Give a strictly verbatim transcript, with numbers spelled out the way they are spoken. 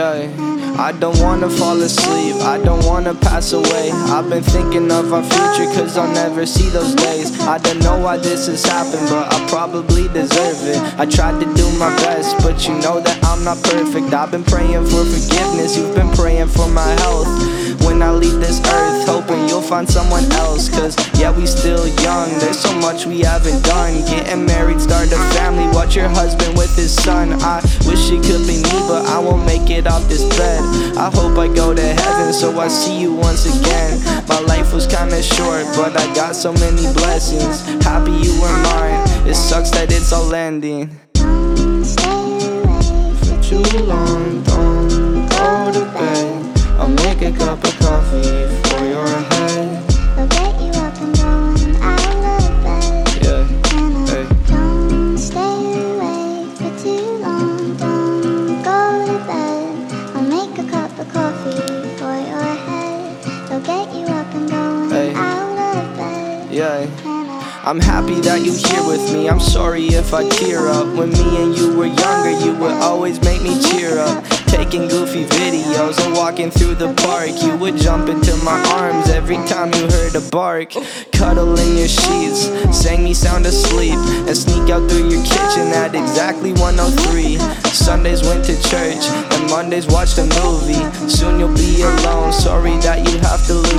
Yeah, I don't wanna fall asleep, I don't wanna pass away. I've been thinking of our future cause I'll never see those days. I don't know why this has happened, but I probably deserve it. I tried to do my best, but you know that I'm not perfect. I've been praying for forgiveness, you've been praying for my health. When I leave this earth, hoping you'll find someone else. Cause yeah, we still young, there's so much we haven't done. Getting married, start a family, watch your husband with his son. I wish it could be me, but I won't make it off this bed. I hope I go to heaven so I see you once again. My life was kinda short, but I got so many blessings. Happy you were mine, it sucks that it's all ending. Don't stay away For too long, don't go to bed. I'll make a cup of coffee for your head. I'll get you up and going out of bed. Yeah, And I hey. don't stay away for too long. Don't go to bed. I'll make a cup of coffee for your head. I'll get you up and going Hey. out of bed. Yeah, And I I'm happy that you're here with me. I'm sorry if I tear up. When me and you were younger, you would always make me cheer up. Taking goofy videos and walking through the park, you would jump into my arms every time you heard a bark. Cuddle in your sheets, sang me sound asleep, and sneak out through your kitchen at exactly one oh three. Sundays went to church, and Mondays watched a movie. Soon you'll be alone, sorry that you have to